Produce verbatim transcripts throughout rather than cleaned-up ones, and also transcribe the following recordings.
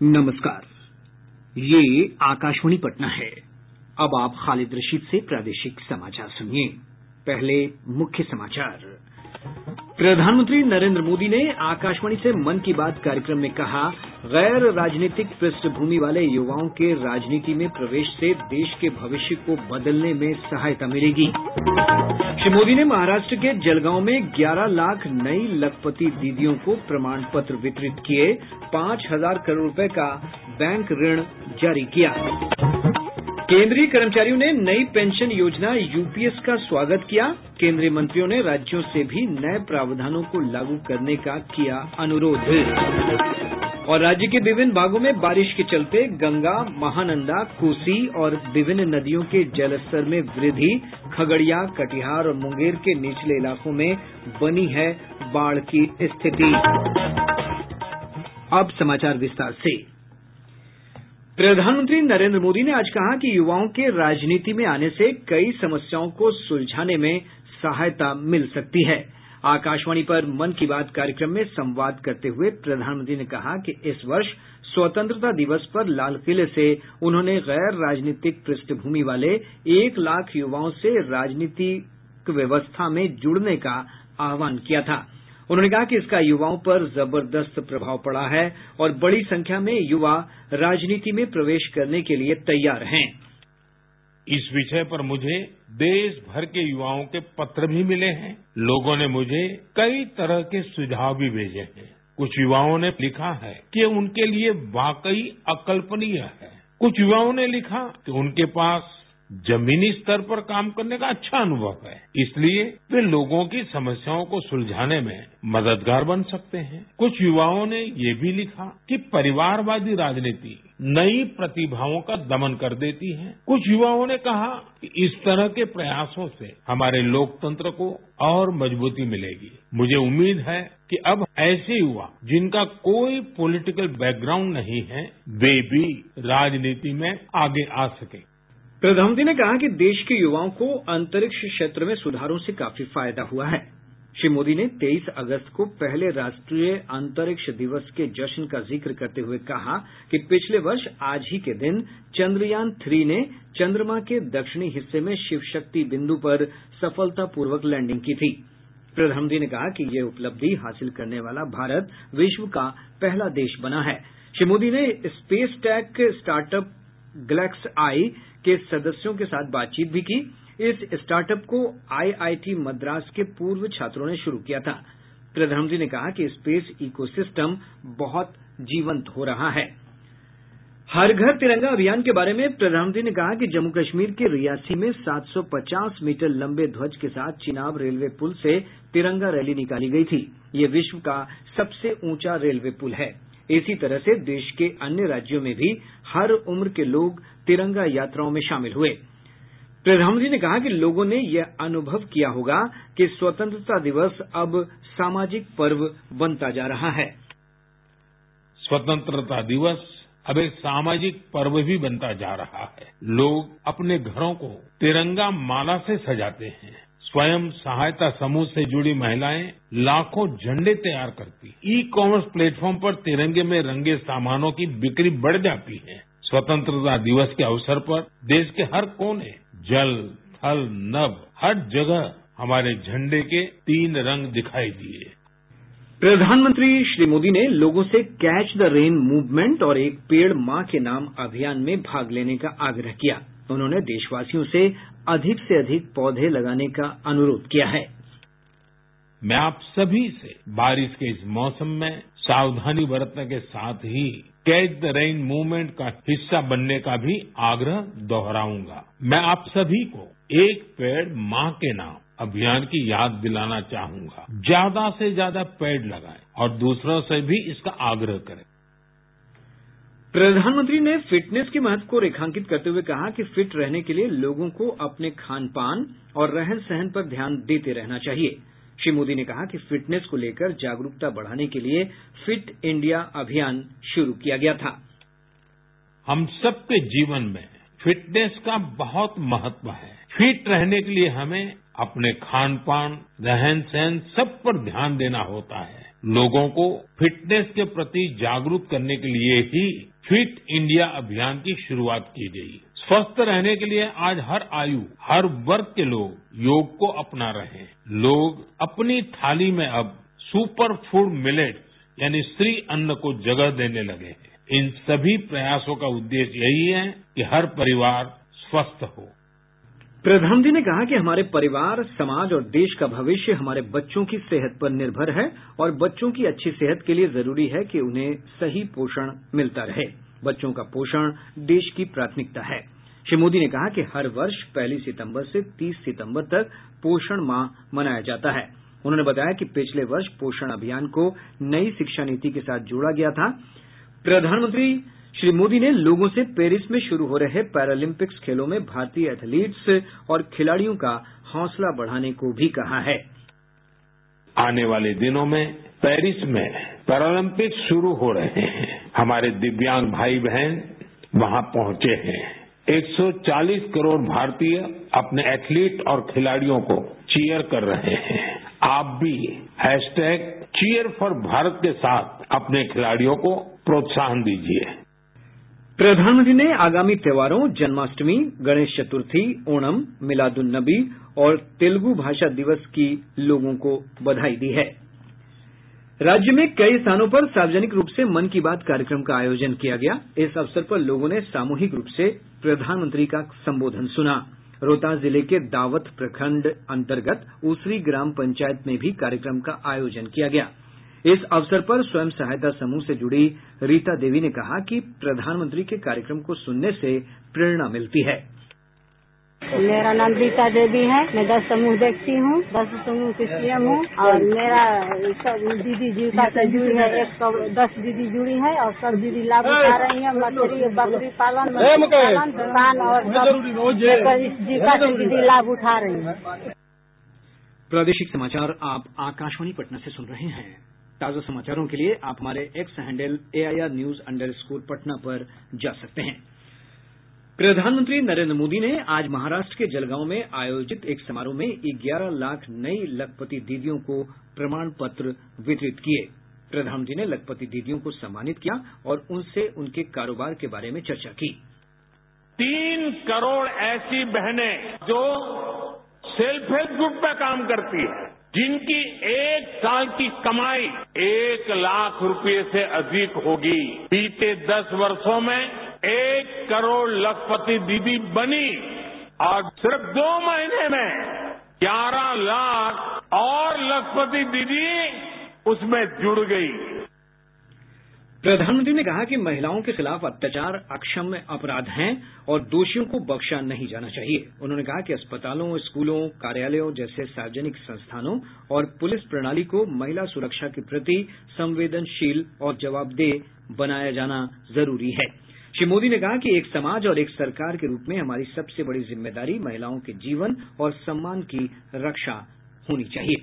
नमस्कार, ये आकाशवाणी पटना है। अब आप खालिद रशीद से प्रादेशिक समाचार सुनिए। पहले मुख्य समाचार। प्रधानमंत्री नरेंद्र मोदी ने आकाशवाणी से मन की बात कार्यक्रम में कहा, गैर राजनीतिक पृष्ठभूमि वाले युवाओं के राजनीति में प्रवेश से देश के भविष्य को बदलने में सहायता मिलेगी। श्री मोदी ने महाराष्ट्र के जलगांव में ग्यारह लाख नई लखपति दीदियों को प्रमाण पत्र वितरित किए। पांच हजार करोड़ रुपए का बैंक ऋण जारी किया। केंद्रीय कर्मचारियों ने नई पेंशन योजना यूपीएस का स्वागत किया। केंद्रीय मंत्रियों ने राज्यों से भी नए प्रावधानों को लागू करने का किया अनुरोध। और राज्य के विभिन्न भागों में बारिश के चलते गंगा, महानंदा, कोसी और विभिन्न नदियों के जलस्तर में वृद्धि। खगड़िया, कटिहार और मुंगेर के निचले इलाकों में बनी है बाढ़ की स्थिति। अब समाचार विस्तार से। प्रधानमंत्री नरेंद्र मोदी ने आज कहा कि युवाओं के राजनीति में आने से कई समस्याओं को सुलझाने में सहायता मिल सकती है। आकाशवाणी पर मन की बात कार्यक्रम में संवाद करते हुए प्रधानमंत्री ने कहा कि इस वर्ष स्वतंत्रता दिवस पर लाल किले से उन्होंने गैर राजनीतिक पृष्ठभूमि वाले एक लाख युवाओं से राजनीतिक व्यवस्था में जुड़ने का आह्वान किया था। उन्होंने कहा कि इसका युवाओं पर जबरदस्त प्रभाव पड़ा है और बड़ी संख्या में युवा राजनीति में प्रवेश करने के लिए तैयार हैं। इस विषय पर मुझे देश भर के युवाओं के पत्र भी मिले हैं। लोगों ने मुझे कई तरह के सुझाव भी भेजे हैं। कुछ युवाओं ने लिखा है कि उनके लिए वाकई अकल्पनीय है। कुछ युवाओं ने लिखा कि उनके पास जमीनी स्तर पर काम करने का अच्छा अनुभव है, इसलिए वे लोगों की समस्याओं को सुलझाने में मददगार बन सकते हैं। कुछ युवाओं ने ये भी लिखा कि परिवारवादी राजनीति नई प्रतिभाओं का दमन कर देती है। कुछ युवाओं ने कहा कि इस तरह के प्रयासों से हमारे लोकतंत्र को और मजबूती मिलेगी। मुझे उम्मीद है कि अब ऐसे युवा जिनका कोई पॉलिटिकल बैकग्राउंड नहीं है, वे भी राजनीति में आगे आ सके। प्रधानमंत्री ने कहा कि देश के युवाओं को अंतरिक्ष क्षेत्र में सुधारों से काफी फायदा हुआ है। श्री मोदी ने तेईस अगस्त को पहले राष्ट्रीय अंतरिक्ष दिवस के जश्न का जिक्र करते हुए कहा कि पिछले वर्ष आज ही के दिन चंद्रयान थ्री ने चंद्रमा के दक्षिणी हिस्से में शिव शक्ति बिंदु पर सफलतापूर्वक लैंडिंग की थी। प्रधानमंत्री ने कहा कि यह उपलब्धि हासिल करने वाला भारत विश्व का पहला देश बना है। श्री मोदी ने space tech startup GalaxEye के सदस्यों के साथ बातचीत भी की। इस स्टार्टअप को आईआईटी मद्रास के पूर्व छात्रों ने शुरू किया था। प्रधानमंत्री ने कहा कि स्पेस इकोसिस्टम बहुत जीवंत हो रहा है। हर घर तिरंगा अभियान के बारे में प्रधानमंत्री ने कहा कि जम्मू कश्मीर के रियासी में सात सौ पचास मीटर लंबे ध्वज के साथ चिनाब रेलवे पुल से तिरंगा रैली निकाली गई थी। ये विश्व का सबसे ऊंचा रेलवे पुल है। इसी तरह से देश के अन्य राज्यों में भी हर उम्र के लोग तिरंगा यात्राओं में शामिल हुए। प्रधानमंत्री ने कहा कि लोगों ने यह अनुभव किया होगा कि स्वतंत्रता दिवस अब सामाजिक पर्व बनता जा रहा है। स्वतंत्रता दिवस अब एक सामाजिक पर्व भी बनता जा रहा है। लोग अपने घरों को तिरंगा माला से सजाते हैं। स्वयं सहायता समूह से जुड़ी महिलाएं लाखों झंडे तैयार करती। ई कॉमर्स प्लेटफॉर्म पर तिरंगे में रंगे सामानों की बिक्री बढ़ जाती है। स्वतंत्रता दिवस के अवसर पर देश के हर कोने, जल, थल, नभ, हर जगह हमारे झंडे के तीन रंग दिखाई दिए। प्रधानमंत्री श्री मोदी ने लोगों से कैच द रेन मूवमेंट और एक पेड़ मां के नाम अभियान में भाग लेने का आग्रह किया। उन्होंने देशवासियों से अधिक से अधिक पौधे लगाने का अनुरोध किया है। मैं आप सभी से बारिश के इस मौसम में सावधानी बरतने के साथ ही कैच द रेन मूवमेंट का हिस्सा बनने का भी आग्रह दोहराऊंगा। मैं आप सभी को एक पेड़ मां के नाम अभियान की याद दिलाना चाहूंगा। ज्यादा से ज्यादा पेड़ लगाएं और दूसरों से भी इसका आग्रह करें। प्रधानमंत्री ने फिटनेस के महत्व को रेखांकित करते हुए कहा कि फिट रहने के लिए लोगों को अपने खान पान और रहन सहन पर ध्यान देते रहना चाहिए। श्री मोदी ने कहा कि फिटनेस को लेकर जागरूकता बढ़ाने के लिए फिट इंडिया अभियान शुरू किया गया था। हम सबके जीवन में फिटनेस का बहुत महत्व है। फिट रहने के लिए हमें अपने खान पान, रहन सहन सब पर ध्यान देना होता है। लोगों को फिटनेस के प्रति जागरूक करने के लिए ही फिट इंडिया अभियान की शुरुआत की गई। स्वस्थ रहने के लिए आज हर आयु, हर वर्ग के लोग योग को अपना रहे हैं। लोग अपनी थाली में अब सुपर फूड मिलेट यानी श्री अन्न को जगह देने लगे हैं। इन सभी प्रयासों का उद्देश्य यही है कि हर परिवार स्वस्थ हो। प्रधानमंत्री ने कहा कि हमारे परिवार, समाज और देश का भविष्य हमारे बच्चों की सेहत पर निर्भर है और बच्चों की अच्छी सेहत के लिए जरूरी है कि उन्हें सही पोषण मिलता रहे। बच्चों का पोषण देश की प्राथमिकता है। श्री मोदी ने कहा कि हर वर्ष पहली सितंबर से तीस सितंबर तक पोषण माह मनाया जाता है। उन्होंने बताया कि पिछले वर्ष पोषण अभियान को नई शिक्षा नीति के साथ जोड़ा गया था। प्रधानमंत्री श्री मोदी ने लोगों से पेरिस में शुरू हो रहे पैरालंपिक्स खेलों में भारतीय एथलीट्स और खिलाड़ियों का हौसला बढ़ाने को भी कहा है। आने वाले दिनों में पेरिस में पैरालंपिक्स शुरू हो रहे हैं। हमारे दिव्यांग भाई बहन वहां पहुंचे हैं। एक सौ चालीस करोड़ भारतीय अपने एथलीट और खिलाड़ियों को चीयर कर रहे हैं। आप भी हैशटैग चीयर फॉर भारत के साथ अपने खिलाड़ियों को प्रोत्साहन दीजिए। प्रधानमंत्री ने आगामी त्योहारों जन्माष्टमी, गणेश चतुर्थी, ओणम, मिलादुन्नबी और तेलुगु भाषा दिवस की लोगों को बधाई दी है। राज्य में कई स्थानों पर सार्वजनिक रूप से मन की बात कार्यक्रम का आयोजन किया गया। इस अवसर पर लोगों ने सामूहिक रूप से प्रधानमंत्री का संबोधन सुना। रोहतास जिले के दावथ प्रखंड अंतर्गत ऊसरी ग्राम पंचायत में भी कार्यक्रम का आयोजन किया गया। इस अवसर पर स्वयं सहायता समूह से जुड़ी रीता देवी ने कहा कि प्रधानमंत्री के कार्यक्रम को सुनने से प्रेरणा मिलती है। मेरा नाम रीता देवी है। मैं दस समूह देखती हूँ, दस समूह की सीएम हूँ और मेरा दीदी जीविका से जुड़ी है। एक सौ दस दीदी जुड़ी है और सब दीदी लाभ उठा रही है। मछली, बकरी पालन, मछली पालन, दुकान और जीविका से दीदी लाभ उठा रही है। प्रादेशिक समाचार आप आकाशवाणी पटना से सुन रहे हैं। ताजा समाचारों के लिए आप हमारे X handle AIR news underscore Patna पर जा सकते हैं। प्रधानमंत्री नरेंद्र मोदी ने आज महाराष्ट्र के जलगांव में आयोजित एक समारोह में ग्यारह लाख नई लखपति दीदियों को प्रमाण पत्र वितरित किए। प्रधानमंत्री ने लखपति दीदियों को सम्मानित किया और उनसे उनके कारोबार के बारे में चर्चा की। तीन करोड़ ऐसी बहनें जो सेल्फ हेल्प ग्रुप में काम करती है, जिनकी एक साल की कमाई एक लाख रुपए से अधिक होगी। बीते दस वर्षों में एक करोड़ लखपति दीदी बनी और सिर्फ दो महीने में ग्यारह लाख और लखपति दीदी उसमें जुड़ गई। प्रधानमंत्री ने कहा कि महिलाओं के खिलाफ अत्याचार अक्षम्य अपराध हैं और दोषियों को बख्शा नहीं जाना चाहिए। उन्होंने कहा कि अस्पतालों, स्कूलों, कार्यालयों जैसे सार्वजनिक संस्थानों और पुलिस प्रणाली को महिला सुरक्षा के प्रति संवेदनशील और जवाबदेह बनाया जाना जरूरी है। श्री मोदी ने कहा कि एक समाज और एक सरकार के रूप में हमारी सबसे बड़ी जिम्मेदारी महिलाओं के जीवन और सम्मान की रक्षा होनी चाहिए।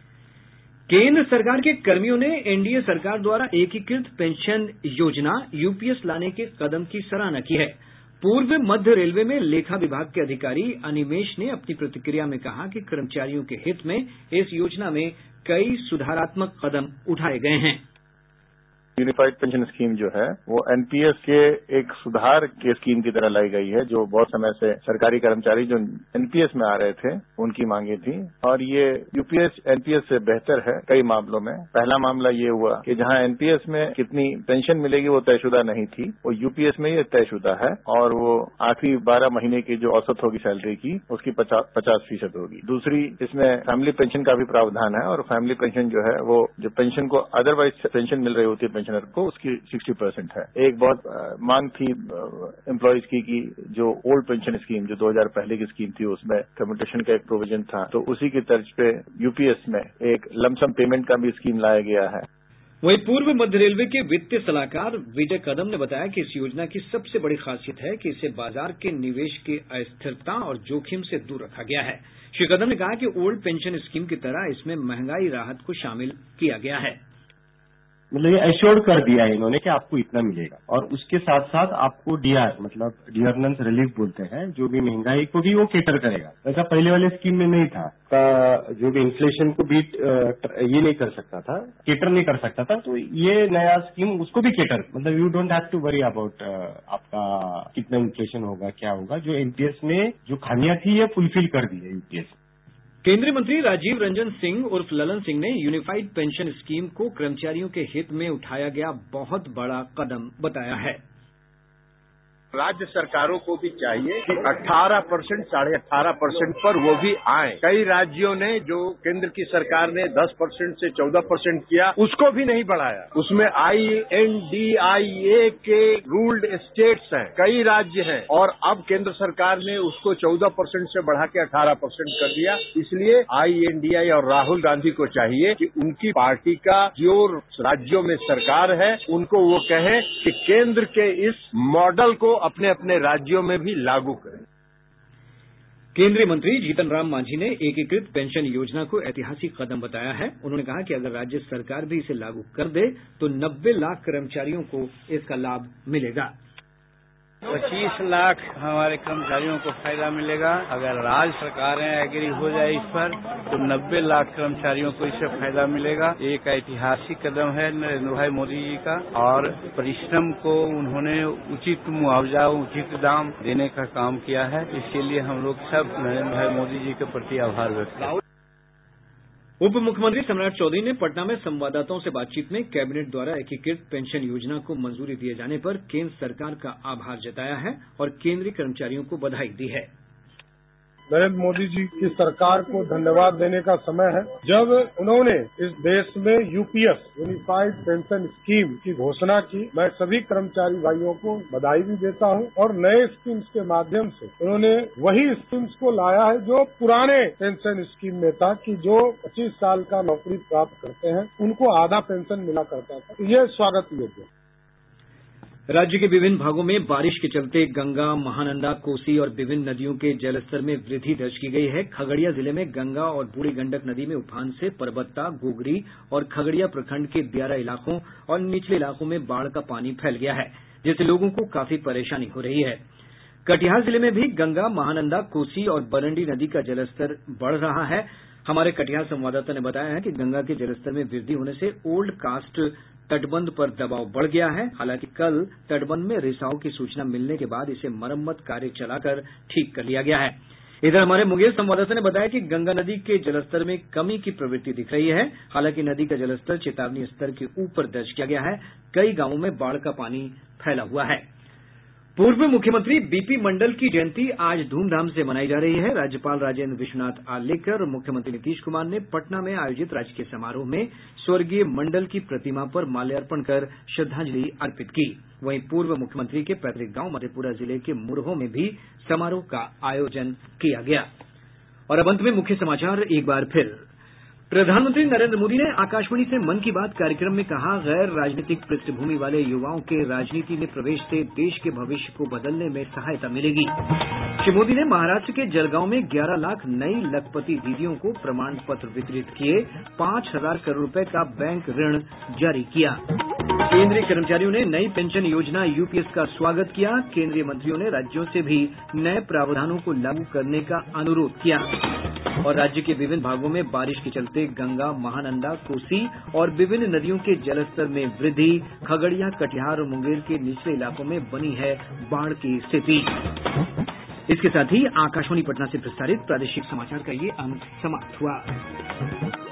केंद्र सरकार के कर्मियों ने एनडीए सरकार द्वारा एकीकृत पेंशन योजना यूपीएस लाने के कदम की सराहना की है। पूर्व मध्य रेलवे में लेखा विभाग के अधिकारी अनिमेश ने अपनी प्रतिक्रिया में कहा कि कर्मचारियों के हित में इस योजना में कई सुधारात्मक कदम उठाए गए हैं। यूनिफाइड पेंशन स्कीम जो है वो एनपीएस के एक सुधार के स्कीम की तरह लाई गई है, जो बहुत समय से सरकारी कर्मचारी जो एनपीएस में आ रहे थे उनकी मांगे थी, और ये यूपीएस एनपीएस से बेहतर है कई मामलों में। पहला मामला ये हुआ कि जहां एनपीएस में कितनी पेंशन मिलेगी वो तयशुदा नहीं थी, वो यूपीएस में ये तयशुदा है और वो आखिरी बारह महीने की जो औसत होगी सैलरी की उसकी पचास फीसद होगी। दूसरी, इसमें फैमिली पेंशन का भी प्रावधान है और फैमिली पेंशन जो है वो जो पेंशन को अदरवाइज पेंशन मिल रही होती है को उसकी साठ परसेंट है। एक बहुत मांग थी एम्प्लॉयज की कि जो ओल्ड पेंशन स्कीम जो दो हज़ार पहले की स्कीम थी उसमें कम्यूटेशन का एक प्रोविजन था, तो उसी की तर्ज पे यूपीएस में एक लमसम पेमेंट का भी स्कीम लाया गया है। वहीं पूर्व मध्य रेलवे के वित्तीय सलाहकार विजय कदम ने बताया कि इस योजना की सबसे बड़ी खासियत है कि इसे बाजार के निवेश की अस्थिरता और जोखिम से दूर रखा गया है। श्री कदम ने कहा कि ओल्ड पेंशन स्कीम की तरह इसमें महंगाई राहत को शामिल किया गया है। मतलब ये एश्योर्ड कर दिया है इन्होंने कि आपको इतना मिलेगा, और उसके साथ साथ आपको डीआर मतलब डियरनेंस रिलीफ बोलते हैं, जो भी महंगाई को भी वो केटर करेगा। ऐसा पहले वाले स्कीम में नहीं था, का जो भी इन्फ्लेशन को बीट ये नहीं कर सकता था, केटर नहीं कर सकता था। तो ये नया स्कीम उसको भी केटर, मतलब you don't have to worry about आपका कितना इन्फ्लेशन होगा क्या होगा। जो एनपीएस में जो खामियां थी ये फुलफिल कर दी है यूपीएस। केंद्रीय मंत्री राजीव रंजन सिंह उर्फ ललन सिंह ने यूनिफाइड पेंशन स्कीम को कर्मचारियों के हित में उठाया गया बहुत बड़ा कदम बताया है। राज्य सरकारों को भी चाहिए कि अठारह परसेंट साढ़े अठारह परसेंट पर वो भी आए। कई राज्यों ने जो केंद्र की सरकार ने दस परसेंट से चौदह परसेंट किया उसको भी नहीं बढ़ाया। उसमें आई एन डी आई ए के रूल्ड स्टेट्स हैं, कई राज्य हैं, और अब केंद्र सरकार ने उसको चौदह परसेंट से बढ़ा के अठारह परसेंट कर दिया। इसलिए आई एन डी आई और राहुल गांधी को चाहिए कि उनकी पार्टी का जो राज्यों में सरकार है उनको वो कहें कि केंद्र के इस मॉडल को अपने अपने राज्यों में भी लागू करें। केंद्रीय मंत्री जीतन राम मांझी ने एकीकृत पेंशन योजना को ऐतिहासिक कदम बताया है। उन्होंने कहा कि अगर राज्य सरकार भी इसे लागू कर दे तो नब्बे लाख कर्मचारियों को इसका लाभ मिलेगा। पच्चीस लाख हमारे कर्मचारियों को फायदा मिलेगा। अगर राज्य सरकारें एग्री हो जाए इस पर तो नब्बे लाख कर्मचारियों को इससे फायदा मिलेगा। एक ऐतिहासिक कदम है नरेंद्र भाई मोदी जी का, और परिश्रम को उन्होंने उचित मुआवजा उचित दाम देने का काम किया है। इसके लिए हम लोग सब नरेंद्र भाई मोदी जी के प्रति आभार व्यक्त करते हैं। उप मुख्यमंत्री सम्राट चौधरी ने पटना में संवाददाताओं से बातचीत में कैबिनेट द्वारा एकीकृत पेंशन योजना को मंजूरी दिए जाने पर केंद्र सरकार का आभार जताया है और केंद्रीय कर्मचारियों को बधाई दी है। नरेंद्र मोदी जी की सरकार को धन्यवाद देने का समय है, जब उन्होंने इस देश में यूपीएस यूनिफाइड पेंशन स्कीम की घोषणा की। मैं सभी कर्मचारी भाइयों को बधाई भी देता हूं, और नए स्कीम्स के माध्यम से उन्होंने वही स्कीम्स को लाया है जो पुराने पेंशन स्कीम में था, कि जो पच्चीस साल का नौकरी प्राप्त करते हैं उनको आधा पेंशन मिला करता था। तो ये स्वागत योग्य है। राज्य के विभिन्न भागों में बारिश के चलते गंगा, महानंदा, कोसी और विभिन्न नदियों के जलस्तर में वृद्धि दर्ज की गई है। खगड़िया जिले में गंगा और बूढ़ी गंडक नदी में उफान से परबत्ता, गोगरी और खगड़िया प्रखंड के दियारा इलाकों और निचले इलाकों में बाढ़ का पानी फैल गया है, जिससे लोगों को काफी परेशानी हो रही है। कटिहार जिले में भी गंगा, महानंदा, कोसी और बरंडी नदी का जलस्तर बढ़ रहा है। हमारे कटिहार संवाददाता ने बताया है कि गंगा के जलस्तर में वृद्धि होने से ओल्ड कास्ट तटबंध पर दबाव बढ़ गया है। हालांकि कल तटबंध में रिसाव की सूचना मिलने के बाद इसे मरम्मत कार्य चलाकर ठीक कर लिया गया है। इधर हमारे मुंगेर संवाददाता ने बताया कि गंगा नदी के जलस्तर में कमी की प्रवृत्ति दिख रही है। हालांकि नदी का जलस्तर चेतावनी स्तर के ऊपर दर्ज किया गया है। कई गांवों में बाढ़ का पानी फैला हुआ है। पूर्व मुख्यमंत्री बीपी मंडल की जयंती आज धूमधाम से मनाई जा रही है। राज्यपाल राजेंद्र विश्वनाथ आर्लेकर और मुख्यमंत्री नीतीश कुमार ने पटना में आयोजित राजकीय समारोह में स्वर्गीय मंडल की प्रतिमा पर माल्यार्पण कर श्रद्धांजलि अर्पित की। वहीं पूर्व मुख्यमंत्री के पैतृक गांव मधेपुरा जिले के मुरहो में भी समारोह का आयोजन किया गया। और अब अंत में मुख्य समाचार एक बार फिर। प्रधानमंत्री नरेंद्र मोदी ने आकाशवाणी से मन की बात कार्यक्रम में कहा, गैर राजनीतिक पृष्ठभूमि वाले युवाओं के राजनीति में प्रवेश से देश के भविष्य को बदलने में सहायता मिलेगी। श्री मोदी ने महाराष्ट्र के जलगांव में ग्यारह लाख नई लखपति दीदियों को प्रमाण पत्र वितरित किए। पांच हजार करोड़ रुपए का बैंक ऋण जारी किया। केंद्रीय कर्मचारियों ने नई पेंशन योजना यूपीएस का स्वागत किया। केंद्रीय मंत्रियों ने राज्यों से भी नए प्रावधानों को लागू करने का अनुरोध किया। और राज्य के विभिन्न भागों में बारिश के चलते गंगा, महानंदा, कोसी और विभिन्न नदियों के जलस्तर में वृद्धि। खगड़िया, कटिहार और मुंगेर के निचले इलाकों में बनी है बाढ़ की स्थिति। इसके साथ ही आकाशवाणी पटना से प्रसारित प्रादेशिक समाचार का ये अंक समाप्त हुआ।